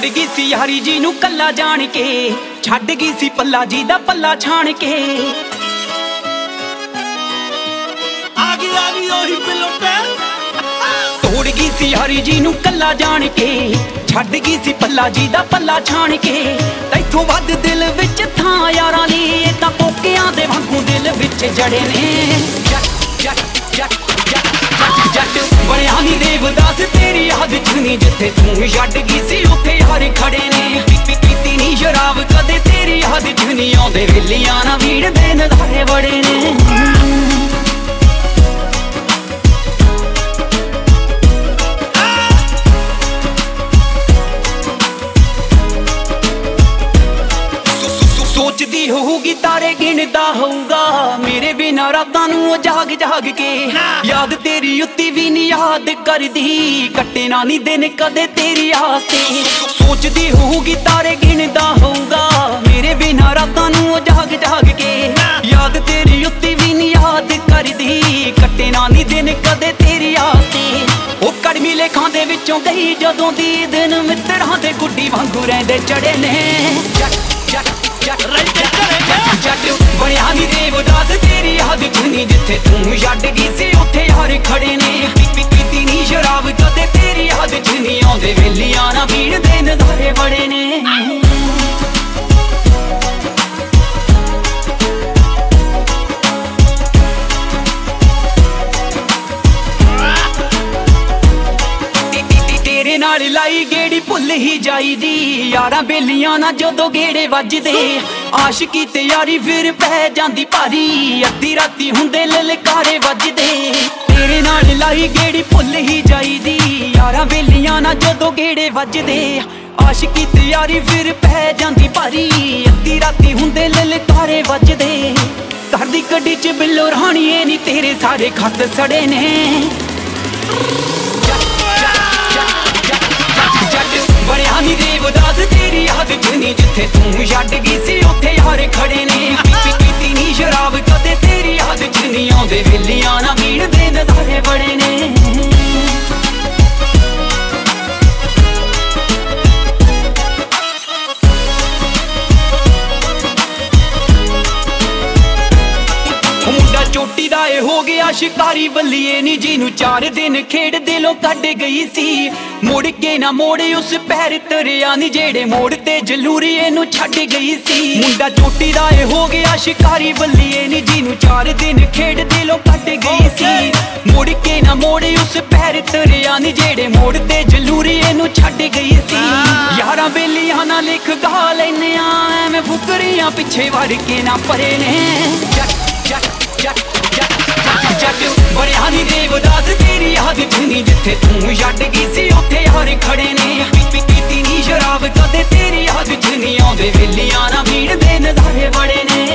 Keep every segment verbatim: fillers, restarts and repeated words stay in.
ਤੋੜ ਗਈ ਸੀ ਯਾਰੀ ਜੀ ਨੂੰ ਕੱਲਾ ਜਾਣ ਕੇ, ਛੱਡ ਗਈ ਸੀ ਪੱਲਾ ਜੀ ਦਾ ਪੱਲਾ ਛਾਣ ਕੇ। ਆ ਗਈ ਆ ਗਈ ਉਹੀ ਪਿਲੋਟੇ। ਤੋੜ ਗਈ ਸੀ ਯਾਰੀ ਜੀ ਨੂੰ ਕੱਲਾ ਜਾਣ ਕੇ, ਛੱਡ ਗਈ ਸੀ ਪੱਲਾ ਜੀ ਦਾ ਪੱਲਾ ਛਾਣ ਕੇ। ਤੈਥੋਂ ਵੱਧ ਦਿਲ ਵਿੱਚ ਥਾਂ ਯਾਰਾਂ ਲਈ, ਇਹ ਤਾਂ ਪੋਕਿਆਂ ਦੇ ਵਾਂਗੂ ਦਿਲ ਵਿੱਚ ਜੜੇ ਨੇ। ਜੱਟ ਜੱਟ ਜੱਟ ਜੱਟ ਜੱਟ ਬਣਿਆ ਨੀ ਦੇਵਦਾਸ ਤੇਰੀ ਯਾਦ ਚ ਨੀ, ਜਿੱਥੇ ਤੂੰ ਛੱਡ ਗਈ ਸੀ ਉੱਥੇ ਯਾਰ ਖੜੇ ਨੇ। ਪੀਤੀ ਨੀ ਸ਼ਰਾਬ ਕਦੇ ਤੇਰੀ ਯਾਦ ਚ ਨੀ, ਆਉਂਦੇ ਵੇਲੀਆਂ ਨਾ ਵੀੜ ਦੇ ਨਜ਼ਾਰੇ ਬੜੇ ਨੇ। ਸੋਚਦੀ ਹੋਊਗੀ ਤਾਰੇ ਗਿਣਦਾ ਹੋਊਗਾ, ਮੇਰੇ ਬਿਨਾਂ ਰਾਤਾਂ ਨੂੰ ਉਹ ਜਾਗ ਜਾਗ ਕੇ। ਯਾਦ ਤੇਰੀ ਉੱਤੀ ਵੀ ਨੀ ਯਾਦ ਕਰਦੀ, ਕੱਟੇ ਨਾ ਨੀ ਦਿਨ ਕਦੇ ਤੇਰੀ ਆਸ ਤੇ। ਸੋਚਦੀ ਹੋਊਗੀ ਤਾਰੇ ਗਿਣਦਾ ਹੋਊਗਾ, ਮੇਰੇ ਬਿਨਾਂ ਰਾਤਾਂ ਨੂੰ ਉਹ ਜਾਗ ਜਾਗ ਕੇ। ਯਾਦ ਤੇਰੀ ਉੱਤੀ ਵੀ ਨੀ ਯਾਦ ਕਰਦੀ, ਕੱਟੇ ਨਾ ਨੀ ਦਿਨ ਕਦੇ ਤੇਰੀ ਆਸ ਤੇ। ਉਹ ਕੜਮੀ ਲੇਖਾਂ ਦੇ ਵਿੱਚੋਂ ਗਈ ਜਦੋਂ ਦੀ, ਦਿਨ ਮਿੱਤਰਾਂ ਦੇ ਗੁੱਡੀ ਵਾਂਗੂ ਰਹਿੰਦੇ ਚੜੇ ਨੇ। ਜੱਟ ਜੱਟ ਜੱਟ ਜੱਟ ਬਣਿਆ ਨੀ ਦੇਵਦਾਸ ਤੇਰੀ ਯਾਦ ਚ ਨੀ, ਜਿੱਥੇ ਤੂੰ ਛੱਡ ਗਈ ਸੀ ਉੱਥੇ ਯਾਰ ਖੜੇ ਨੇ। ਪੀਤੀ ਨੀ ਸ਼ਰਾਬ ਕਦੇ ਤੇਰੀ ਯਾਦ ਚ ਨੀ, ਆਉਂਦੇ ਵੇਲੀਆਂ ਨਾ ਵੀੜ ਦੇ ਨਜ਼ਾਰੇ ਬੜੇ ਨੇ। ਤੇਰੇ ਨਾਲ ਲਾਈ ਗੇੜੀ ਭੁੱਲ ਹੀ ਜਾਈਦੀ, ਯਾਰਾਂ ਬੇਲੀਆਂ ਨਾ ਜਦੋਂ ਗੇੜੇ ਵੱਜਦੇ। ਆਸ਼ਕੀ ਤੇ ਯਾਰੀ ਫਿਰ ਪੈ ਜਾਂਦੀ ਭਾਰੀ, ਅੱਧੀ ਰਾਤੀ ਹੁੰਦੇ ਲਲਕਾਰੇ ਵੱਜਦੇ। ਤੇਰੇ ਨਾਲ ਲਾਈ ਗੇੜੀ ਭੁੱਲ ਹੀ ਜਾਈਦੀ, ਯਾਰਾਂ ਬੇਲੀਆਂ ਨਾ ਜਦੋਂ ਗੇੜੇ ਵੱਜਦੇ। ਆਸ਼ਕੀ ਤੇ ਯਾਰੀ ਫਿਰ ਪੈ ਜਾਂਦੀ ਭਾਰੀ, ਅੱਧੀ ਰਾਤੀ ਹੁੰਦੇ ਲਲਕਾਰੇ ਵੱਜਦੇ। ਘਰ ਦੀ ਗੱਡੀ ਚ ਬਿੱਲੋ ਰਾਣੀਏ ਨੀ, ਤੇਰੇ ਸਾਰੇ ਖੱਤ ਸੜੇ ਨੇ। ਬਣਿਆ ਨੀ ਦੇਵਦਾਸ ਤੇਰੀ ਯਾਦ ਚ ਨੀ, ਜਿੱਥੇ ਤੂੰ ਛੱਡ ਗਈ ਸੀ ਉੱਥੇ ਯਾਰ ਖੜੇ ਨੇ। ਪੀਤੀ ਨੀ ਸ਼ਰਾਬ ਕਦੇ ਤੇਰੀ ਯਾਦ ਚ ਨੀ, ਆਉਂਦੇ ਵੇਲੀਆਂ ਨਾ ਵੀੜ ਦੇ ਨਜ਼ਾਰੇ ਬੜੇ ਨੇ। ਮੁੰਡਾ ਚੋਟੀ ਦਾ ਏ ਹੋ ਗਿਆ ਸ਼ਿਕਾਰੀ ਬੱਲੀਏ ਨੀ, ਜਿਹਨੂੰ ਚਾਰ ਦਿਨ ਖੇਡ ਦਿਲੋਂ ਕੱਢ ਗਈ ਸੀ। ਮੁੜ ਕੇ ਨਾ ਮੋੜ ਉਸ ਪੈਰ ਤਰਿਆ ਨੀ, ਜਿਹੜੇ ਮੋੜ ਤੇ ਜਲੂਰੀਏ ਨੂੰ ਛੱਡ ਗਈ ਸੀ। ਮੁੰਡਾ ਚੋਟੀ ਦਾ ਏ ਹੋ ਗਿਆ ਸ਼ਿਕਾਰੀ ਬੱਲੀਏ ਨੀ, ਜਿਹਨੂੰ ਚਾਰ ਦਿਨ ਖੇਡ ਦਿਲੋਂ ਕੱਢ ਗਈ ਸੀ। ਮੁੜ ਕੇ ਨਾ ਮੋੜ ਉਸ ਪੈਰ ਤਰਿਆ ਨੀ, ਜਿਹੜੇ ਮੋੜ ਤੇ ਜਲੂਰੀਏ ਨੂੰ ਛੱਡ ਗਈ ਸੀ। ਯਾਰਾਂ ਬੇਲੀਆਂ ਨਾ ਲਿਖ ਗਾ ਲੈਨੇ ਆ, ਐਵੇਂ ਫੁਕਰੀਆਂ ਪਿੱਛੇ ਵੜ ਕੇ ਨਾ ਪਰੇ ਨੇ। ਜੱਟ ਜੱਟ ਜੱਟ ਜੱਟ ਜੱਟ ਬਣਿਆ ਨੀ ਦੇਵਦਾਸ ਤੇਰੀ ਯਾਦ ਚ ਨੀ, ਜਿੱਥੇ ਤੂੰ ਛੱਡ ਗਈ ਸੀ ਉੱਥੇ ਯਾਰ ਖੜੇ ਨੇ। ਪੀਤੀ ਨੀ ਸ਼ਰਾਬ ਕਦੇ ਤੇਰੀ ਯਾਦ ਚ ਨੀ, ਆਉਂਦੇ ਵੇਲੀਆਂ ਨਾ ਵੀੜ ਦੇ ਨਜ਼ਾਰੇ ਬੜੇ ਨੇ।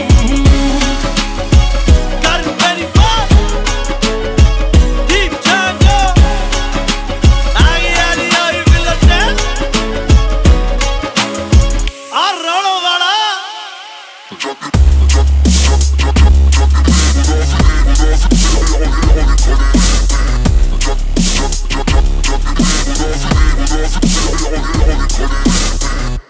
Only, only, only, only, only, only, only, only, only, only, only,